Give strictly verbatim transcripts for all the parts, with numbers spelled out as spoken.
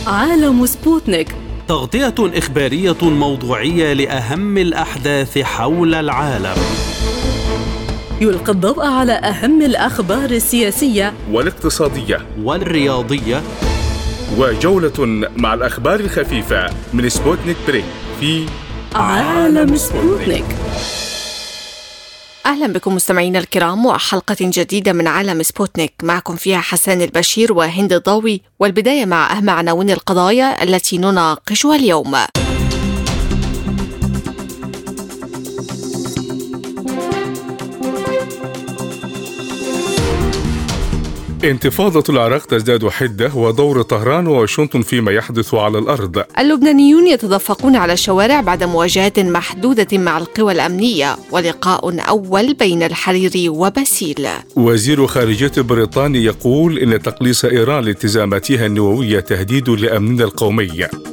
عالم سبوتنيك، تغطية إخبارية موضوعية لأهم الأحداث حول العالم. يلقي الضوء على أهم الأخبار السياسية والاقتصادية والرياضية، وجولة مع الأخبار الخفيفة من سبوتنيك بريك في عالم سبوتنيك. أهلا بكم مستمعينا الكرام وحلقة جديدة من عالم سبوتنيك، معكم فيها حسان البشير وهند الضوي، والبداية مع أهم عناوين القضايا التي نناقشها اليوم. انتفاضة العراق تزداد حدة، ودور طهران وواشنطن فيما يحدث على الأرض. اللبنانيون يتدفقون على الشوارع بعد مواجهات محدودة مع القوى الأمنية، ولقاء أول بين الحريري وباسيل. وزير خارجية بريطانيا يقول إن تقليص إيران لالتزاماتها النووية تهديد لأمننا القومي.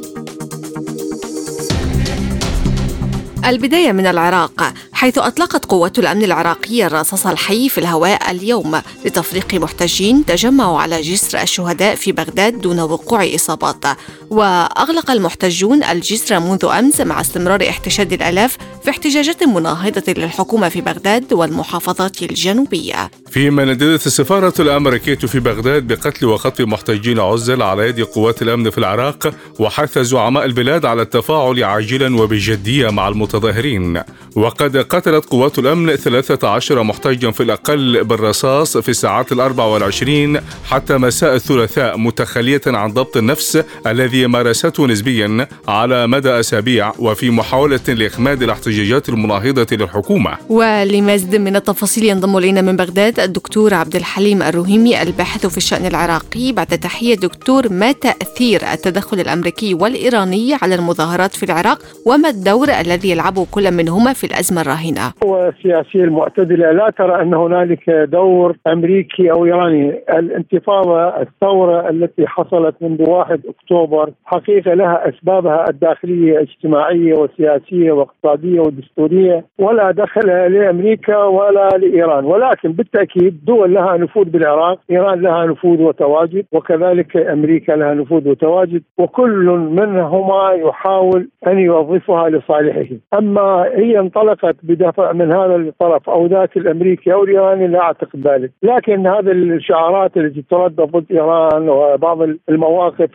البداية من العراق، حيث أطلقت قوات الأمن العراقية الرصاص الحي في الهواء اليوم لتفريق محتجين تجمعوا على جسر الشهداء في بغداد دون وقوع إصابات. وأغلق المحتجون الجسر منذ أمس مع استمرار احتشاد الآلاف في احتجاجات مناهضة للحكومة في بغداد والمحافظات الجنوبية. فيما نددت السفارة الأمريكية في بغداد بقتل وخطف محتجين عزل على يد قوات الأمن في العراق، وحث زعماء البلاد على التفاعل عاجلا وبجدية مع المتظاهرين. وقد قتلت قوات الأمن ثلاثة عشر محتجا في الأقل بالرصاص في الساعات الأربع والعشرين حتى مساء الثلاثاء، متخلية عن ضبط النفس الذي مارسته نسبيا على مدى أسابيع، وفي محاولة لإخماد الاحتجاجات المناهضة للحكومة. ولمزيد من التفاصيل ينضم إلينا من بغداد الدكتور عبد الحليم الروهيمي الباحث في الشأن العراقي. بعد تحية دكتور، ما تأثير التدخل الأمريكي والإيراني على المظاهرات في العراق، وما الدور الذي يلعبه كل منهما في الأزمة الراهنة؟ القوى السياسية المعتدلة لا ترى أن هنالك دور أمريكي أو إيراني. الانتفاضة الثورة التي حصلت منذ واحد أكتوبر حقيقة لها أسبابها الداخلية اجتماعية وسياسية واقتصادية ودستورية، ولا دخل لأمريكا ولا لإيران، ولكن بالتأكيد دول لها نفوذ بالعراق. إيران لها نفوذ وتواجد، وكذلك أمريكا لها نفوذ وتواجد، وكل منهما يحاول أن يوظفها لصالحه. أما هي انطلقت بدفع من هذا الطرف أو ذاك الأمريكي أو الإيراني لا أعتقد ذلك، لكن هذه الشعارات التي تردد ضد إيران وبعض المواقف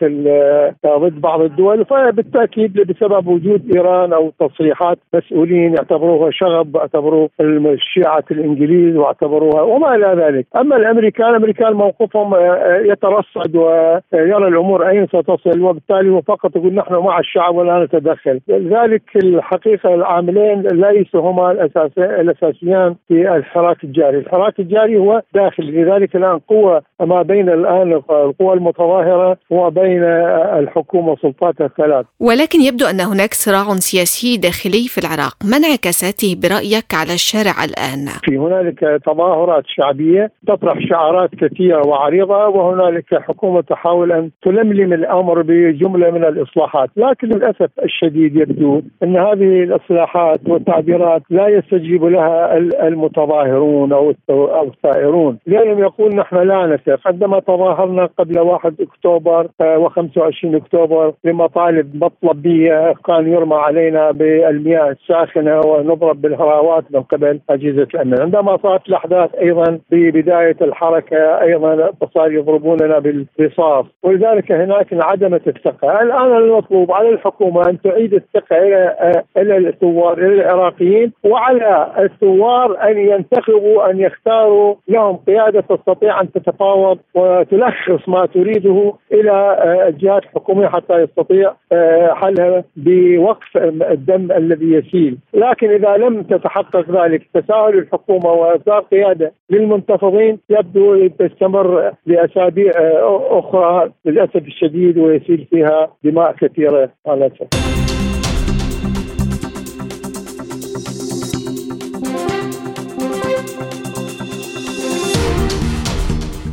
ضد بعض الدول، فبالتأكيد بسبب وجود إيران أو تصريحات مسؤولين يعتبروها شغب، واعتبروها الشيعة الإنجليز واعتبروها وما إلى ذلك. أما الأمريكان الأمريكان موقفهم يترصد ويرى الأمور أين ستصل، وبالتالي هو فقط يقول نحن مع الشعب ولا نتدخل. لذلك الحقيقة العاملين ليسوا هما الأساسيان في الحراك الجاري. الحراك الجاري هو داخلي، لذلك الآن قوة ما بين الآن القوى المتظاهرة وبين الحكومة وسلطاتها الثلاث. ولكن يبدو أن هناك صراع سياسي داخلي في العراق، ما انعكاساته برأيك على الشارع الآن؟ في هنالك تظاهرات شعبية تطرح شعارات كثيرة وعريضة، وهنالك حكومة تحاول أن تلملم الأمر بجملة من الإصلاحات، لكن للأسف الشديد يبدو أن هذه الإصلاحات والتعبيرات لا يستجيب لها المتظاهرون أو الثائرون، لأنهم يقول نحن لا نثق. عندما تظاهرنا قبل واحد أكتوبر وخمسة وعشرين أكتوبر لمطالب مطلبية، كان يرمى علينا بالمياه الساخنة ونضرب بالهراوات من قبل أجهزة الأمن. عندما صارت الأحداث أيضا في بداية الحركة أيضا صار يضربوننا بالرصاص، ولذلك هناك انعدمت الثقة. الآن المطلوب على الحكومة أن تعيد الثقة إلى إلى الثوار، إلى العراقيين، وعلى الثوار أن ينتخبوا، أن يختاروا لهم قيادة تستطيع أن تتفاوض وتلخص ما تريده إلى الجهات الحكومية حتى يستطيع حلها بوقف الدم الذي يسيل. لكن إذا لم تتحقق ذلك، تساهل الحكومة وإصدار قيادة للمنتفضين، يبدو تستمر لأسابيع أخرى للأسف الشديد ويسيل فيها دماء كثيرة على الأسف.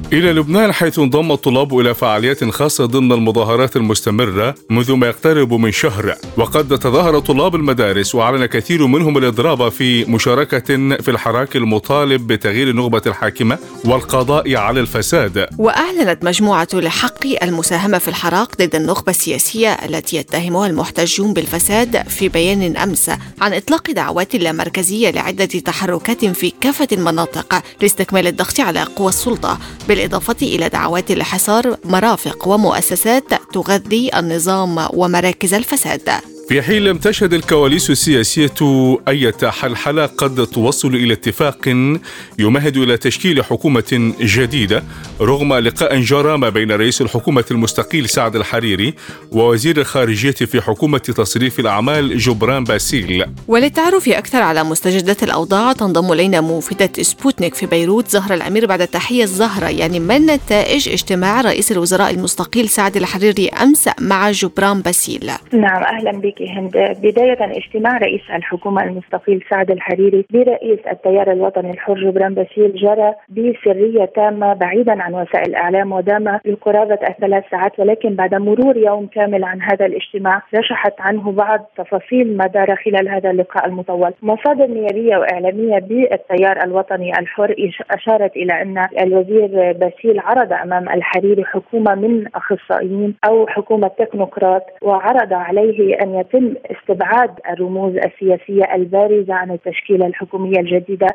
إلى لبنان، حيث انضم الطلاب إلى فعاليات خاصة ضمن المظاهرات المستمرة منذ ما يقترب من شهر. وقد تظاهر طلاب المدارس وأعلن كثير منهم الإضراب في مشاركة في الحراك المطالب بتغيير النخبة الحاكمة والقضاء على الفساد. وأعلنت مجموعة لحق المساهمة في الحراك ضد النخبة السياسية التي يتهمها المحتجون بالفساد في بيان أمس عن إطلاق دعوات لامركزية لعدة تحركات في كافة المناطق لاستكمال الضغط على قوى السلطة، بالإضافة إلى دعوات لحصار مرافق ومؤسسات تغذي النظام ومراكز الفساد. في حين لم تشهد الكواليس السياسية أي حلحلة قد توصل إلى اتفاق يمهد إلى تشكيل حكومة جديدة، رغم لقاء جرى ما بين رئيس الحكومة المستقيل سعد الحريري ووزير الخارجية في حكومة تصريف الأعمال جبران باسيل. وللتعرف أكثر على مستجدات الأوضاع تنضم إلينا موفدة سبوتنيك في بيروت زهرة الأمير. بعد التحية الزهرة، يعني ما نتائج اجتماع رئيس الوزراء المستقيل سعد الحريري أمس مع جبران باسيل؟ نعم، أهلا بك هند. بداية، اجتماع رئيس الحكومة المستقيل سعد الحريري برئيس التيار الوطني الحر جبران باسيل جرى بسرية تامة بعيدا عن وسائل الإعلام، ودام لقرابة الثلاث ساعات، ولكن بعد مرور يوم كامل عن هذا الاجتماع رشحت عنه بعض تفاصيل ما دار خلال هذا اللقاء المطول. مصادر نيابية وإعلامية بالتيار الوطني الحر أشارت إلى أن الوزير باسيل عرض أمام الحريري حكومة من أخصائيين أو حكومة تكنوقراط، وعرض عليه أن يتم استبعاد الرموز السياسية البارزة عن التشكيلة الحكومية الجديدة.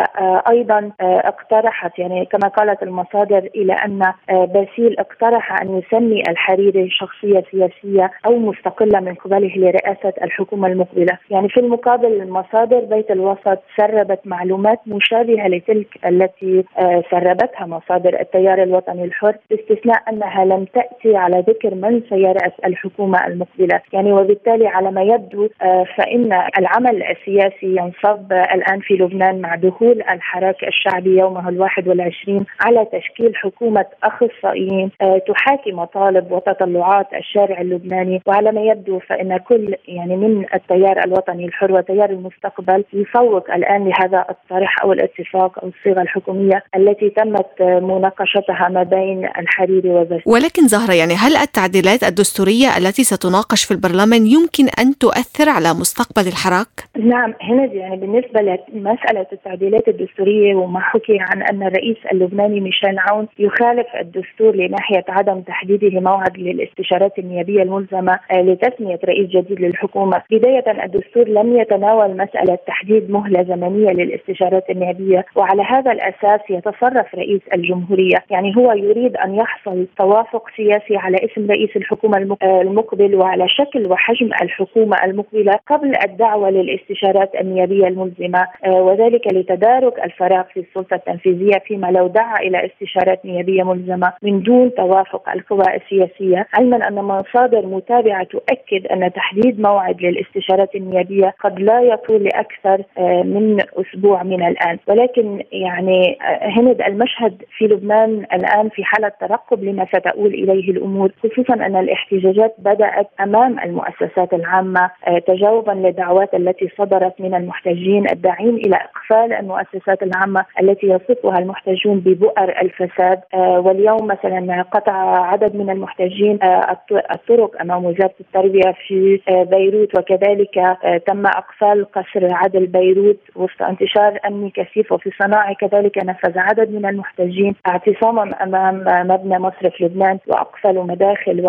وأيضا اقترحت، يعني كما قالت المصادر، إلى أن باسيل اقترح أن يسمي الحريري شخصية سياسية أو مستقلة من قبله لرئاسة الحكومة المقبلة. يعني في المقابل، مصادر بيت الوسط سربت معلومات مشابهة لتلك التي سربتها مصادر التيار الوطني الحر، باستثناء أنها لم تأتي على ذكر من سيرأس الحكومة المقبلة. يعني وبالتالي على ما يبدو فإن العمل السياسي ينصب الآن في لبنان مع دخول الحراك الشعبي يومه الواحد والعشرين على تشكيل حكومة أخصائيين تحاكي مطالب وتطلعات الشارع اللبناني. وعلى ما يبدو فإن كل يعني من التيار الوطني الحر وتيار المستقبل يسوق الآن لهذا الطرح أو الاتفاق أو الصيغة الحكومية التي تمت مناقشتها ما بين الحريري وباسيل. ولكن زهرة، يعني هل التعديلات الدستورية التي ستناقش في البرلمان يمكن أن تؤثر على مستقبل الحراك؟ نعم هند، يعني بالنسبة لمسألة التعديلات الدستورية وما حكي عن أن الرئيس اللبناني ميشيل عون يخالف الدستور لناحية عدم تحديده موعد للاستشارات النيابية الملزمة لتسمية رئيس جديد للحكومة. بداية، الدستور لم يتناول مسألة تحديد مهلة زمنية للاستشارات النيابية، وعلى هذا الأساس يتصرف رئيس الجمهورية. يعني هو يريد أن يحصل توافق سياسي على اسم رئيس الحكومة المقبل وعلى شكل وحجم الحكومة المقبلة قبل الدعوة للاستشارات النيابية الملزمة، وذلك لتدارك الفراغ في السلطة التنفيذية فيما لو دعا إلى استشارات نيابية ملزمة من دون توافق القوى السياسية، علما أن مصادر متابعة تؤكد أن تحديد موعد للاستشارات النيابية قد لا يطول لأكثر من أسبوع من الآن. ولكن يعني هند، المشهد في لبنان الآن في حالة ترقب لما ستؤول إليه الأمور، خصوصا أن الاحتجاجات بدأت أمام المؤسسات العامة تجاوبا للدعوات التي صدرت من المحتجين الداعين إلى إقفال المؤسسات العامة التي يصفها المحتجون ببؤر الفساد. واليوم مثلا قطع عدد من المحتجين الطرق أمام وزارة التربية في بيروت، وكذلك تم إقفال قصر عدل بيروت وسط انتشار أمني كثيف. وفي صناعة كذلك نفذ عدد من المحتجين اعتصاما أمام مبنى مصرف لبنان وأقفلوا مداخل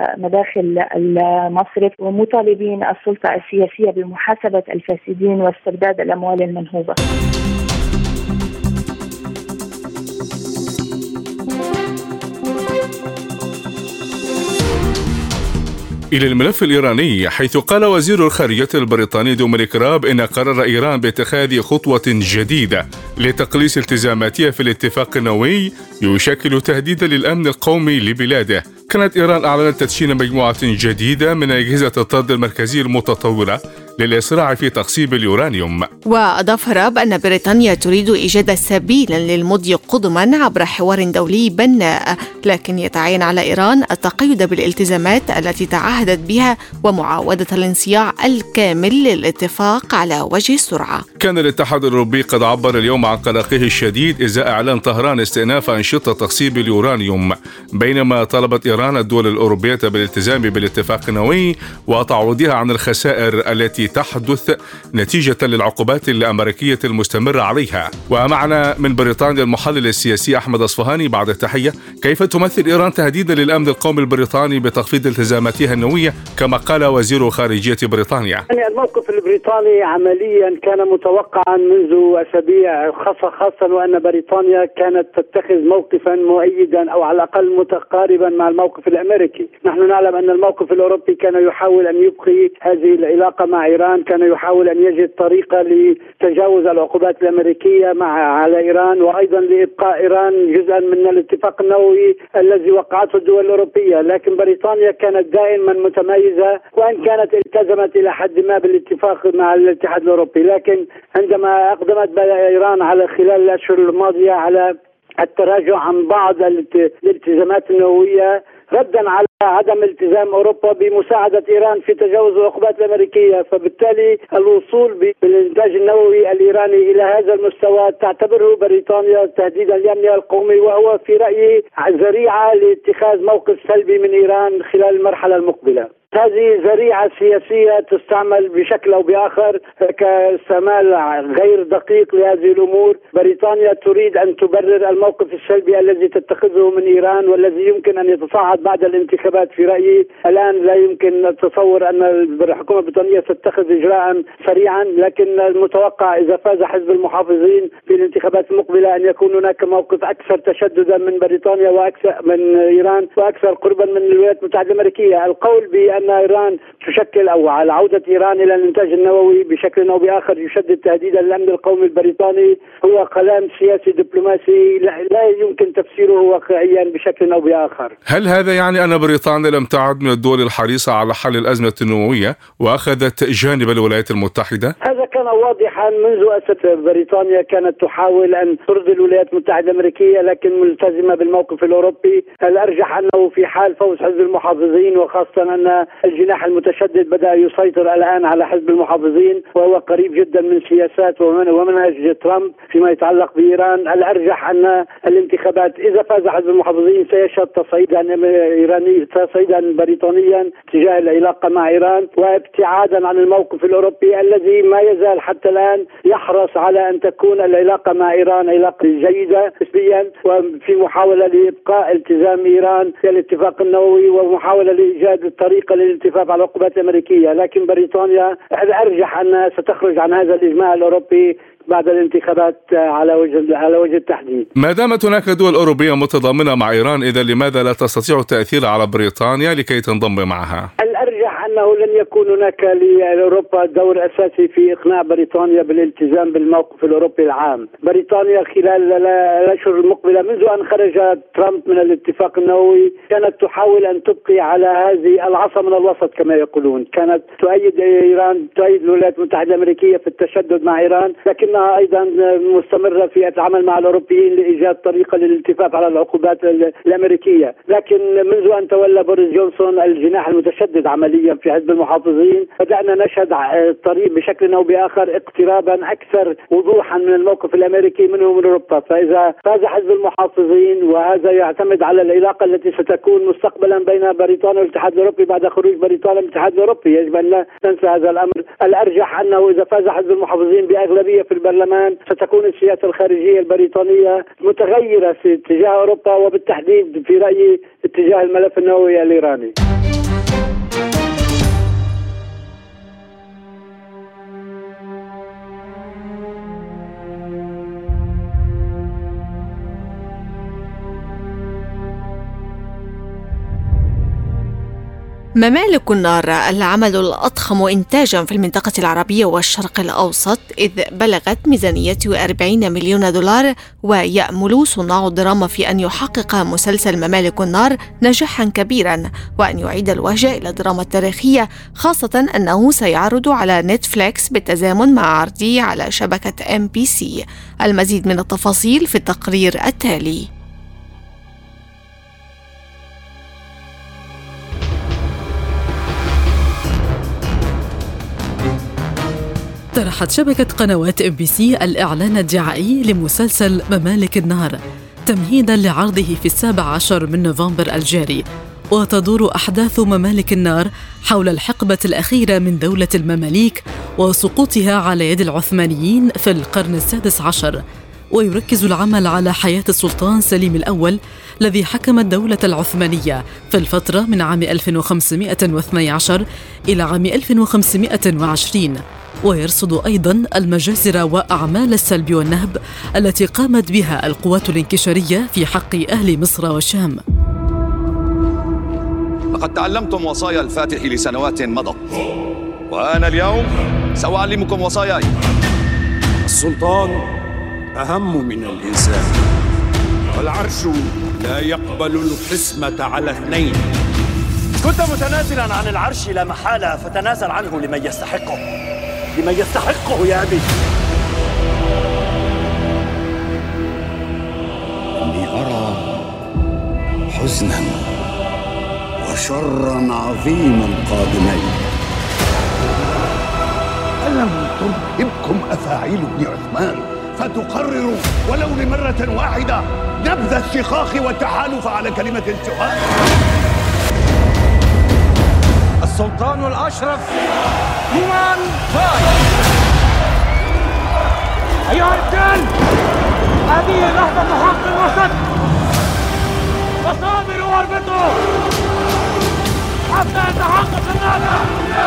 ومداخل المصرف، ومطالبين السلطة السياسية بمحاسبة الفاسدين واسترداد الأموال المنهوبة. إلى الملف الإيراني، حيث قال وزير الخارجية البريطاني دومينيك راب إن قرار إيران باتخاذ خطوة جديدة لتقليص التزاماتها في الاتفاق النووي يشكل تهديدا للأمن القومي لبلاده. كانت إيران أعلنت تدشين مجموعة جديدة من أجهزة الطرد المركزي المتطورة للإسراع في تخصيب اليورانيوم. وأضاف راب أن بريطانيا تريد إيجاد سبيلا للمضي قدما عبر حوار دولي بناء، لكن يتعين على إيران التقيد بالالتزامات التي تعهدت بها ومعاودة الانصياع الكامل للاتفاق على وجه السرعة. كان الاتحاد الأوروبي قد عبر اليوم عن قلقه الشديد إزاء إعلان طهران استئناف أنشطة تخصيب اليورانيوم، بينما طلبت إيران الدول الأوروبية بالالتزام بالاتفاق النووي وتعويضها عن الخسائر التي تحدث نتيجة للعقوبات الأمريكية المستمرة عليها. ومعنا من بريطانيا المحلل السياسي أحمد أصفهاني. بعد التحية، كيف تمثل إيران تهديدا للأمن القومي البريطاني بتخفيض التزاماتها النووية كما قال وزير خارجية بريطانيا؟ يعني الموقف البريطاني عمليا كان متوقعا منذ أسابيع، خاصة خاصة وأن بريطانيا كانت تتخذ موقفا مؤيدا أو على الأقل متقاربا مع الموقف الأمريكي. نحن نعلم أن الموقف الأوروبي كان يحاول أن يبقي هذه العلاقة مع إيران، كان يحاول أن يجد طريقة لتجاوز العقوبات الأمريكية مع على إيران، وأيضا لإبقاء إيران جزءا من الاتفاق النووي الذي وقعته الدول الأوروبية. لكن بريطانيا كانت دائما متميزة، وإن كانت التزمت إلى حد ما بالاتفاق مع الاتحاد الأوروبي، لكن عندما أقدمت إيران على خلال الأشهر الماضية على التراجع عن بعض الالتزامات النووية ردا على عدم التزام أوروبا بمساعدة إيران في تجاوز العقوبات الأمريكية، فبالتالي الوصول بالإنتاج النووي الإيراني إلى هذا المستوى تعتبره بريطانيا تهديدا لأمنها القومي، وهو في رأيي ذريعة لاتخاذ موقف سلبي من إيران خلال المرحلة المقبلة. هذه ذريعة سياسية تستعمل بشكل أو بآخر كاستعمال غير دقيق لهذه الأمور. بريطانيا تريد أن تبرر الموقف السلبي الذي تتخذه من إيران والذي يمكن أن يتصاعد بعد الانتخابات. في رأيي الآن لا يمكن التصور أن الحكومة البريطانية تتخذ إجراء سريعا، لكن المتوقع إذا فاز حزب المحافظين في الانتخابات المقبلة أن يكون هناك موقف أكثر تشددا من بريطانيا وأكثر من إيران وأكثر قربا من الولايات المتحدة الأمريكية. القول بأن أن إيران تشكل أو على عودة إيران إلى الإنتاج النووي بشكل أو بآخر يشدد تهديدا للأمن القومي البريطاني هو كلام سياسي دبلوماسي لا يمكن تفسيره واقعيا بشكل أو بآخر. هل هذا يعني أن بريطانيا لم تعد من الدول الحريصة على حل الأزمة النووية وأخذت جانب الولايات المتحدة؟ هذا كان واضحا منذ أسس بريطانيا، كانت تحاول أن ترضي الولايات المتحدة الأمريكية لكن ملتزمة بالموقف الأوروبي. الأرجح أنه في حال فوز حزب المحافظين، وخاصة أن الجناح المتشدد بدأ يسيطر الآن على حزب المحافظين وهو قريب جدا من سياسات ومنهج ترامب فيما يتعلق بإيران، الأرجح أن الانتخابات إذا فاز حزب المحافظين سيشهد تصعيدا إيراني تصعيدا بريطانيا تجاه العلاقة مع إيران وابتعادا عن الموقف الأوروبي الذي ما يزال حتى الآن يحرص على أن تكون العلاقة مع إيران علاقة جيدة نسبيا، وفي محاولة لإبقاء التزام إيران في الاتفاق النووي ومحاولة لإيجاد الطريقة للالتفاف على العقوبات الأمريكية. لكن بريطانيا الأرجح أنها ستخرج عن هذا الإجماع الأوروبي بعد الانتخابات على وجه على وجه التحديد. ما دامت هناك دول أوروبية متضامنة مع إيران، إذا لماذا لا تستطيع التأثير على بريطانيا لكي تنضم معها؟ الأرجح أنه لن يكون هناك لأوروبا دور أساسي في إقناع بريطانيا بالالتزام بالموقف الأوروبي العام. بريطانيا خلال الأشهر المقبلة منذ أن خرج ترامب من الاتفاق النووي كانت تحاول أن تبقي على هذه العصا من الوسط كما يقولون، كانت تؤيد إيران، تؤيد الولايات المتحدة الأمريكية في التشدد مع إيران، لكن أيضا مستمرة في العمل مع الأوروبيين لإيجاد طريقة للالتفاف على العقوبات الأمريكية. لكن منذ أن تولى بوريس جونسون الجناح المتشدد عمليا في حزب المحافظين بدأنا نشهد الطريق بشكل أو بآخر اقترابا أكثر وضوحا من الموقف الأمريكي منه من أوروبا. فإذا فاز حزب المحافظين، وهذا يعتمد على العلاقة التي ستكون مستقبلا بين بريطانيا والاتحاد الأوروبي بعد خروج بريطانيا من الاتحاد الأوروبي، يجب أن لا ننسى هذا الأمر. الأرجح أنه إذا فاز حزب المحافظين بأغلبية في البرلمان ستكون السياسة الخارجية البريطانية متغيرة في اتجاه أوروبا وبالتحديد في رأيي اتجاه الملف النووي الإيراني. ممالك النار العمل الأضخم إنتاجا في المنطقة العربية والشرق الأوسط، إذ بلغت ميزانيته أربعين مليون دولار، ويأمل صناع الدراما في أن يحقق مسلسل ممالك النار نجاحا كبيرا وأن يعيد الوجه إلى الدراما التاريخية، خاصة أنه سيعرض على نتفليكس بالتزامن مع عرضه على شبكة إم بي سي. المزيد من التفاصيل في التقرير التالي. طرحت شبكة قنوات إم بي سي الإعلان الدعائي لمسلسل ممالك النار تمهيداً لعرضه في السابع عشر من نوفمبر الجاري. وتدور أحداث ممالك النار حول الحقبة الأخيرة من دولة المماليك وسقوطها على يد العثمانيين في القرن السادس عشر. ويركز العمل على حياة السلطان سليم الأول الذي حكم الدولة العثمانية في الفترة من عام ألف وخمسمائة واثني عشر إلى عام ألف وخمسمائة وعشرين. ويرصد أيضاً المجازر وأعمال السلب والنهب التي قامت بها القوات الانكشارية في حق أهل مصر والشام. لقد تعلمتم وصايا الفاتح لسنوات مضت، وأنا اليوم سأعلمكم وصاياي. السلطان أهم من الإنسان، والعرش لا يقبل القسمة على اثنين. كنت متنازلا عن العرش لا محالة، فتنازل عنه لمن يستحقه، لمن يستحقه يا أبي. إني أرى حزنا وشرا عظيما قادمين. ألم ترهبكم أفاعيل ابن عثمان فتقرروا ولو لمرة واحدة نبذ الشقاق والتحالف على كلمة السؤال؟ السلطان الأشرف هوان فاي. أيها الرجال، هذه لحظة حق الوسط، فصابروا واربطوا حتى يتحقق النادى.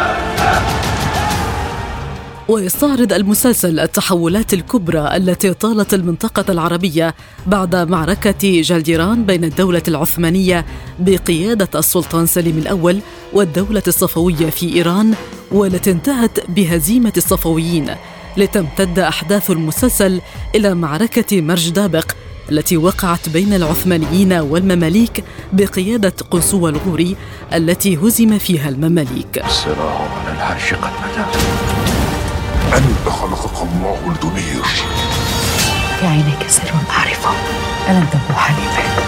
ويستعرض المسلسل التحولات الكبرى التي طالت المنطقة العربية بعد معركة جلديران بين الدولة العثمانية بقيادة السلطان سليم الأول والدولة الصفوية في إيران، والتي انتهت بهزيمة الصفويين، لتمتد أحداث المسلسل إلى معركة مرج دابق التي وقعت بين العثمانيين والمماليك بقيادة قنصوة الغوري التي هزم فيها المماليك. الصراع على العرش قد بدأ. أنت خلقك الله لتنير. في عينيك سر أعرفه، ألم تبوح لي به؟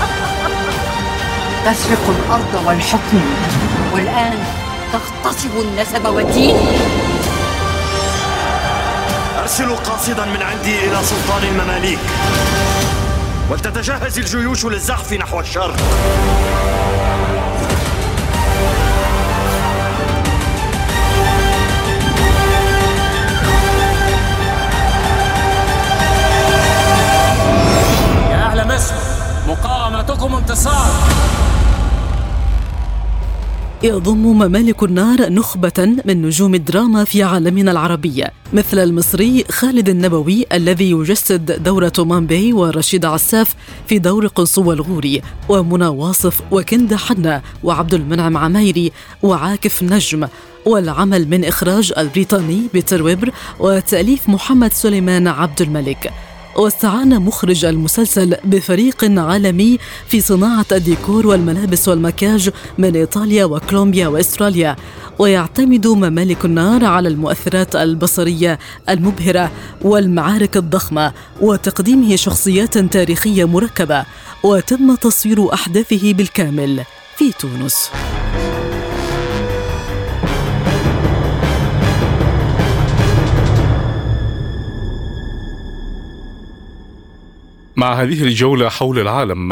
تسرق الأرض والحكم، والآن تغتصب النسب والدين. أرسل قاصدا من عندي إلى سلطان المماليك، ولتتجهز الجيوش للزحف نحو الشرق. يا أهل مصر، مقاومتكم انتصار. يضم ممالك النار نخبة من نجوم الدراما في عالمنا العربي، مثل المصري خالد النبوي الذي يجسد دور تومان باي ورشيد عساف في دور قنصوة الغوري، ومنى واصف وكندا حنا وعبد المنعم عمايري وعاكف نجم. والعمل من إخراج البريطاني بيتر ويبر وتأليف محمد سليمان عبد الملك. واستعان مخرج المسلسل بفريق عالمي في صناعة الديكور والملابس والمكياج من إيطاليا وكولومبيا وإستراليا. ويعتمد ممالك النار على المؤثرات البصرية المبهرة والمعارك الضخمة وتقديمه شخصيات تاريخية مركبة. وتم تصوير أحداثه بالكامل في تونس. مع هذه الجولة حول العالم،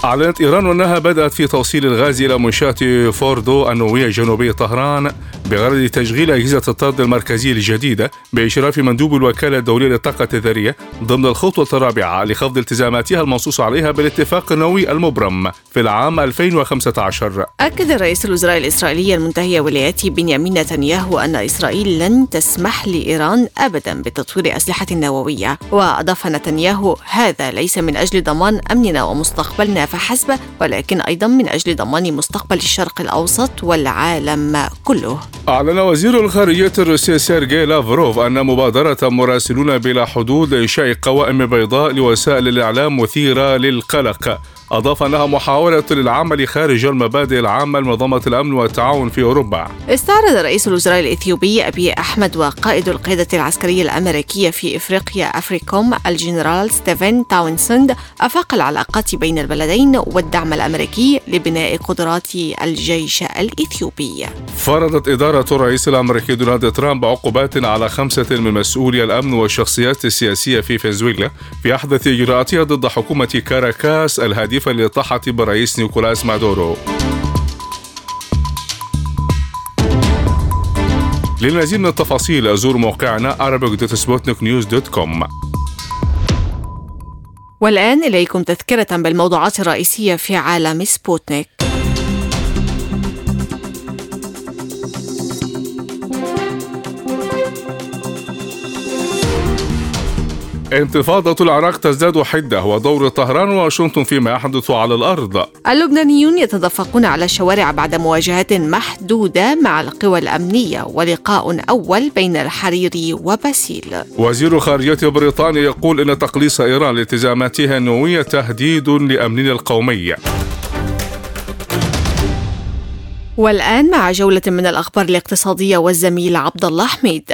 أعلنت إيران أنها بدأت في توصيل الغاز إلى منشأة فوردو النووية جنوبية طهران بغرض تشغيل أجهزة الطرد المركزية الجديدة بإشراف مندوب الوكالة الدولية للطاقة الذرية ضمن الخطوة الرابعة لخفض التزاماتها المنصوص عليها بالاتفاق النووي المبرم في العام ألفين وخمسة عشر. أكد رئيس الوزراء الإسرائيلي المنتهي ولايته بنيامين نتنياهو أن إسرائيل لن تسمح لإيران أبدا بتطوير أسلحة نووية، وأضاف نتنياهو: هذا ليس من أجل ضمان أمننا ومستقبلنا فحسب، ولكن أيضا من أجل ضمان مستقبل الشرق الأوسط والعالم كله. أعلن وزير الخارجية الروسي سيرجي لافروف أن مبادرة مراسلون بلا حدود لإنشاء قوائم بيضاء لوسائل الإعلام مثيرة للقلق. أضاف أنها محاولة للعمل خارج المبادئ العامة لمنظمة الأمن والتعاون في أوروبا. استعرض رئيس الوزراء الإثيوبي أبي أحمد وقائد القيادة العسكرية الأمريكية في إفريقيا أفريكوم الجنرال ستيفن تاونسند آفاق العلاقات بين البلدين والدعم الأمريكي لبناء قدرات الجيش الإثيوبي. فرضت إدارة الرئيس الأمريكي دونالد ترامب عقوبات على خمسة من مسؤولي الأمن والشخصيات السياسية في فنزويلا في أحدث إجراءاتها ضد حكومة كاراكاس الهادفة للإطاحة بالرئيس نيكولاس مادورو. للمزيد من التفاصيل أزور موقعنا arabic dot sputnik news dot com. والآن إليكم تذكرة بالموضوعات الرئيسية في عالم سبوتنيك. انتفاضة العراق تزداد حدة ودور طهران وواشنطن فيما يحدث على الأرض. اللبنانيون يتدفقون على الشوارع بعد مواجهات محدودة مع القوى الأمنية ولقاء أول بين الحريري وباسيل. وزير خارجية بريطانيا يقول إن تقليص إيران لالتزاماتها النووية تهديد لأمننا القومي. والآن مع جولة من الأخبار الاقتصادية والزميل عبد الله حميد.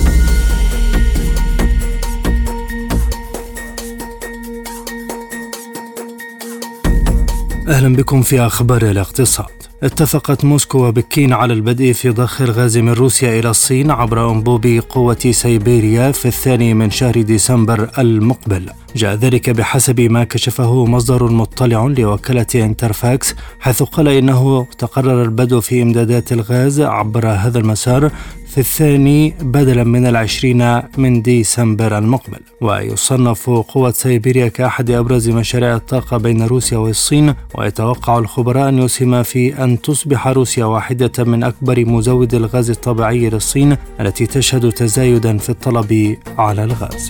أهلا بكم في أخبار الاقتصاد. اتفقت موسكو وبكين على البدء في ضخ الغاز من روسيا إلى الصين عبر أنبوب قوة سيبيريا في الثاني من شهر ديسمبر المقبل. جاء ذلك بحسب ما كشفه مصدر مطلع لوكالة انترفاكس، حيث قال إنه تقرر البدء في إمدادات الغاز عبر هذا المسار في الثاني بدلا من العشرين من ديسمبر المقبل. ويصنف قوة سيبيريا كأحد أبرز مشاريع الطاقة بين روسيا والصين، ويتوقع الخبراء أن يسهم في أن تصبح روسيا واحدة من أكبر مزود الغاز الطبيعي للصين التي تشهد تزايدا في الطلب على الغاز.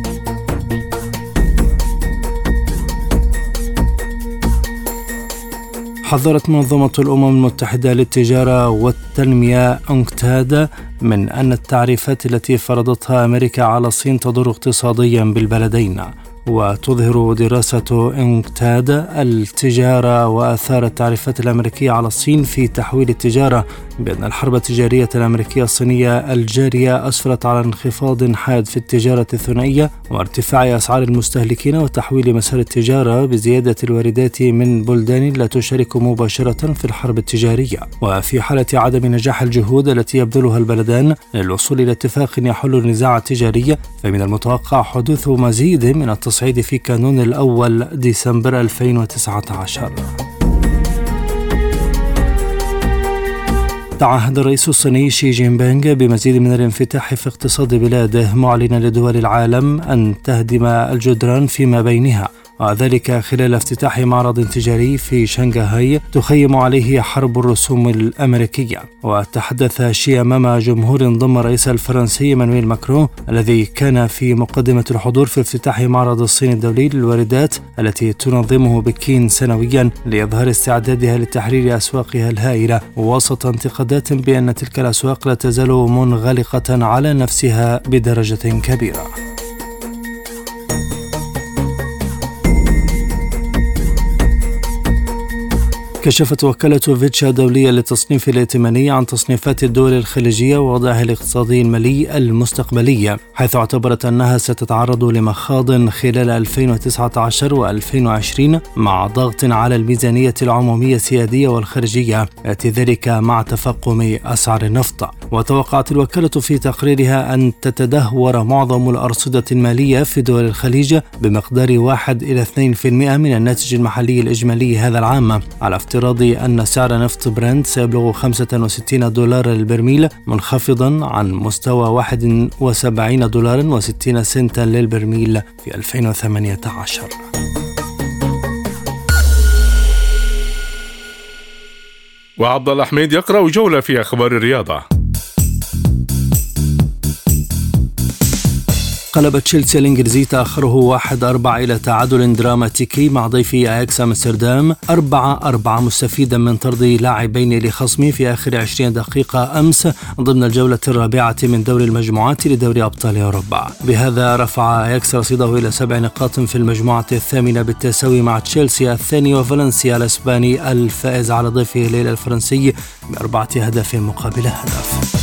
حذرت منظمة الأمم المتحدة للتجارة والتنمية أونكتاد من أن التعريفات التي فرضتها أمريكا على الصين تضر اقتصاديا بالبلدين. وتظهر دراسة أونكتاد التجارة وآثار التعريفات الأمريكية على الصين في تحويل التجارة بأن الحرب التجارية الأمريكية الصينية الجارية أسفرت على انخفاض حاد في التجارة الثنائية وارتفاع أسعار المستهلكين وتحويل مسار التجارة بزيادة الواردات من بلدان لا تشارك مباشرة في الحرب التجارية. وفي حالة عدم نجاح الجهود التي يبذلها البلدان للوصول إلى اتفاق يحل النزاع التجاري، فمن المتوقع حدوث مزيد من التصعيد في كانون الأول ديسمبر ألفين وتسعة عشر. تعهد الرئيس الصيني شي جين بينغ بمزيد من الانفتاح في اقتصاد بلاده، معلنا لدول العالم أن تهدم الجدران فيما بينها، وذلك خلال افتتاح معرض تجاري في شنغهاي تخيم عليه حرب الرسوم الأمريكية. وتحدث شي أمام جمهور ضم الرئيس الفرنسي إيمانويل ماكرون الذي كان في مقدمة الحضور في افتتاح معرض الصين الدولي للواردات التي تنظمه بكين سنويا لإظهار استعدادها لتحرير أسواقها الهائلة، وسط انتقادات بأن تلك الأسواق لا تزال منغلقة على نفسها بدرجة كبيرة. كشفت وكالة فيتشا الدولية للتصنيف الائتماني عن تصنيفات الدول الخليجية ووضعها الاقتصادي المالي المستقبلي، حيث اعتبرت أنها ستتعرض لمخاض خلال ألفين وتسعة عشر وألفين وعشرين مع ضغط على الميزانية العمومية السيادية والخارجية، يأتي ذلك مع تفاقم أسعار النفط. وتوقعت الوكالة في تقريرها أن تتدهور معظم الأرصدة المالية في دول الخليج بمقدار واحد إلى اثنين بالمئة من الناتج المحلي الإجمالي هذا العام، على افتراض أن سعر نفط برنت سيبلغ خمسة وستين دولار للبرميل، منخفضا عن مستوى واحد وسبعين دولارا وستين سنتا للبرميل في ألفين وثمانية عشر. وعبد الله حميد يقرأ جولة في أخبار الرياضة. قلب تشيلسي الإنجليزي تأخره واحد أربعة إلى تعادل دراماتيكي مع ضيفه أياكس أمستردام أربعة أربعة، مستفيدا من طرد لاعبين لخصمه في آخر عشرين دقيقة أمس ضمن الجولة الرابعة من دوري المجموعات لدوري أبطال أوروبا. بهذا رفع أياكس رصيده إلى سبع نقاط في المجموعة الثامنة بالتساوي مع تشيلسي الثاني وفالنسيا الإسباني الفائز على ضيفه ليل الفرنسي بأربعة أهداف مقابل هدف.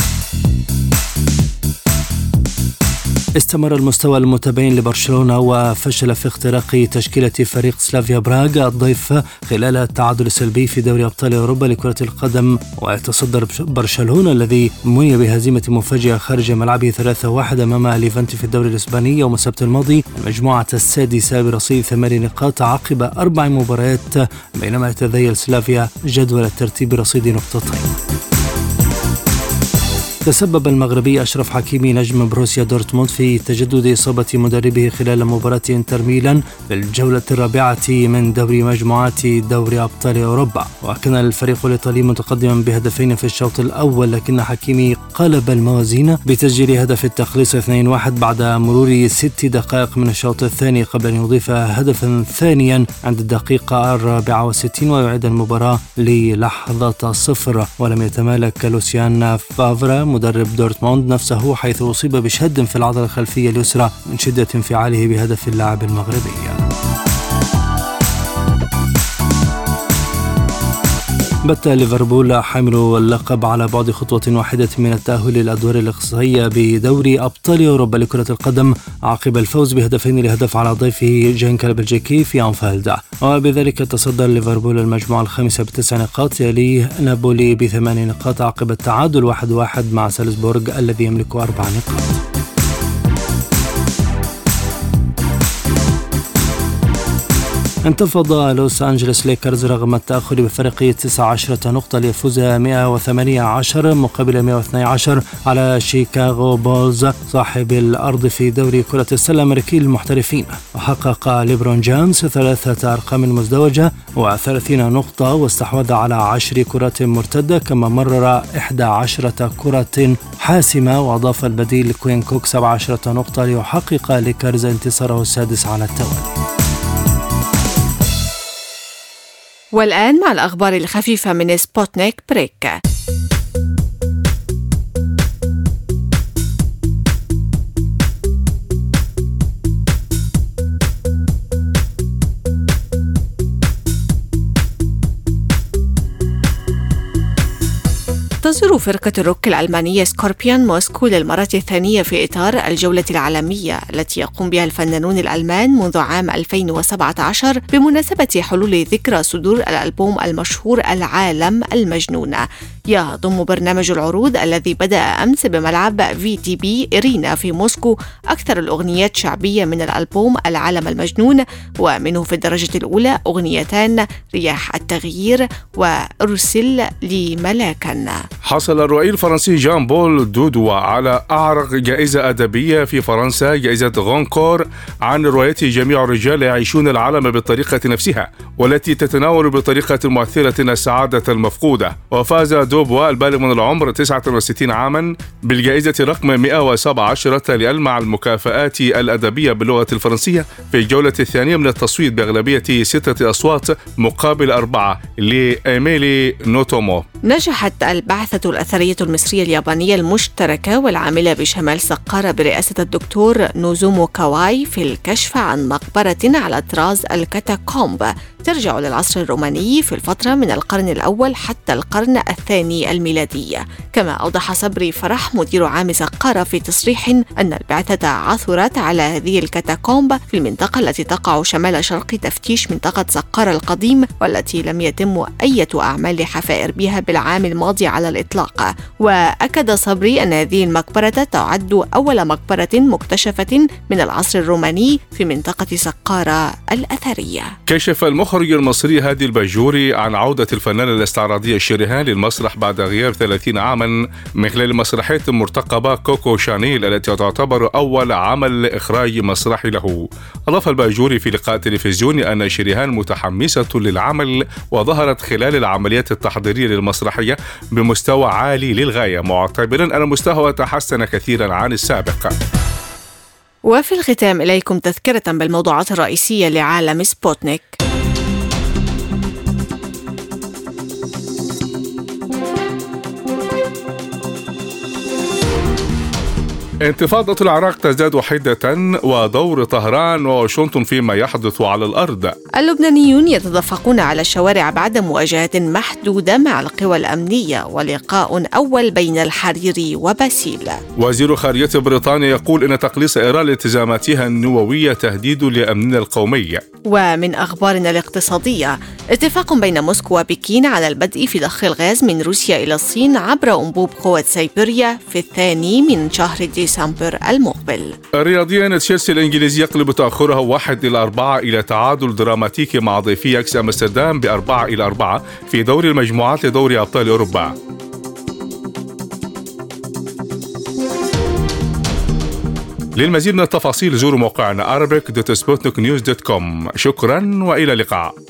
استمر المستوى المتباين لبرشلونة وفشل في اختراق تشكيلة فريق سلافيا براغ الضيف خلال التعادل السلبي في دوري أبطال أوروبا لكرة القدم، ويتصدر برشلونة الذي مني بهزيمة مفاجئة خارج ملعبه ثلاثة واحد أمام ليفانتي في الدوري الإسباني يوم السبت الماضي المجموعة السادسة برصيد ثمان نقاط عقب أربع مباريات، بينما يتذيل سلافيا جدول الترتيب برصيد نقطتين. تسبب المغربي أشرف حكيمي نجم بروسيا دورتموند في تجدد إصابة مدربه خلال مباراة انتر ميلان في الجولة الرابعة من دوري مجموعات دوري أبطال أوروبا، وكان الفريق الإيطالي متقدما بهدفين في الشوط الأول، لكن حكيمي قلب الموازين بتسجيل هدف التخليص اثنين واحد بعد مرور ست دقائق من الشوط الثاني قبل أن يضيف هدفا ثانيا عند الدقيقة الرابعة والستين ويعيد المباراة للحظة صفر. ولم يتمالك لوسيان فافرا مدرب دورتموند نفسه حيث أصيب بشد في العضلة الخلفية اليسرى من شدة انفعاله بهدف اللاعب المغربي. بت ليفربول حامل اللقب على بعد خطوة واحدة من التأهل للأدوار الإقصائية بدوري أبطال أوروبا لكرة القدم عقب الفوز بهدفين لهدف على ضيفه جينكا البلجيكي في أنفيلد، وبذلك تصدر ليفربول المجموعة الخامسة بتسع نقاط، يليه نابولي بثمان نقاط عقب التعادل واحد واحد مع سالزبورغ الذي يملك أربع نقاط. انتفض لوس أنجلوس ليكرز رغم التأخر بفرق تسعة عشر نقطة ليفوز مئة وثمانية عشر مقابل مئة واثني عشر على شيكاغو بولز صاحب الأرض في دوري كرة السلة الأمريكي للمحترفين. وحقق ليبرون جيمس ثلاثة أرقام مزدوجة وثلاثين نقطة واستحوذ على عشر كرات مرتدة، كما مرر إحدى عشرة كرة حاسمة، وأضاف البديل كوين كوك سبعة عشر نقطة ليحقق ليكرز انتصاره السادس على التوالي. والآن مع الأخبار الخفيفة من سبوتنيك بريك. تزور فرقة الروك الألمانية سكوربيون موسكو للمرة الثانية في إطار الجولة العالمية التي يقوم بها الفنانون الألمان منذ عام ألفين وسبعة عشر بمناسبة حلول ذكرى صدور الألبوم المشهور العالم المجنون. يضم برنامج العروض الذي بدأ أمس بملعب في تي بي إرينا في موسكو أكثر الأغنيات شعبية من الألبوم العالم المجنون، ومنه في الدرجة الأولى أغنيتان رياح التغيير وأرسل لي ملاكا. حصل الروائي الفرنسي جان بول دودوا على أعرق جائزة أدبية في فرنسا، جائزة غونكور، عن رواية جميع الرجال يعيشون العالم بالطريقة نفسها والتي تتناول بطريقة مؤثرة السعادة المفقودة. وفاز دودوا البالغ من العمر تسعة وستين عاما بالجائزة رقم مئة وسبعة عشر لألمع المكافآت الأدبية باللغة الفرنسية في الجولة الثانية من التصويت بأغلبية ستة أصوات مقابل أربعة لإيميلي نوتومو. نجحت البعثة الأثرية المصرية اليابانية المشتركة والعاملة بشمال سقارة برئاسة الدكتور نوزومو كاواي في الكشف عن مقبرة على طراز الكاتاكومب ترجع للعصر الروماني في الفترة من القرن الأول حتى القرن الثاني الميلادي. كما أوضح صبري فرح مدير عام سقارة في تصريح أن البعثة عثرت على هذه الكاتاكومب في المنطقة التي تقع شمال شرق تفتيش منطقة سقارة القديم، والتي لم يتم أي أعمال حفائر بها بالعام الماضي على الإطلاق. وأكد صبري أن هذه المقبرة تعد أول مقبرة مكتشفة من العصر الروماني في منطقة سقارة الأثرية. كشف المخرج المصري هادي الباجوري عن عودة الفنانة الاستعراضية شريهان للمسرح بعد غياب ثلاثين عاما من خلال مسرحية المرتقبة كوكو شانيل التي تعتبر أول عمل إخراجي مسرحي له. أضاف الباجوري في لقاء تلفزيوني أن شريهان متحمسة للعمل وظهرت خلال العمليات التحضيرية للمسرحية بمستوى عالي للغاية، معتبرا أن المستوى تحسن كثيرا عن السابق. وفي الختام إليكم تذكرة بالموضوعات الرئيسية لعالم سبوتنيك. انتفاضة العراق تزداد حدة ودور طهران وواشنطن فيما يحدث على الأرض. اللبنانيون يتدفقون على الشوارع بعد مواجهة محدودة مع القوى الأمنية ولقاء أول بين الحريري وباسيل. وزير خارجية بريطانيا يقول إن تقليص إيران لالتزاماتها النووية تهديد لأمننا القومي. ومن أخبارنا الاقتصادية، اتفاق بين موسكو وبكين على البدء في ضخ الغاز من روسيا إلى الصين عبر أنبوب قوة سيبيريا في الثاني من شهر ديسمبر المقبل. رياضيا، تشيلسي الإنجليزي يقلب تأخرها واحد إلى أربعة إلى تعادل دراماتيكي مع ضيفي أكس أمستردام بأربعة إلى أربعة في دوري المجموعات لدوري أبطال أوروبا. للمزيد من التفاصيل زوروا موقعنا arabic دوت sputnik news دوت com. شكرا وإلى اللقاء.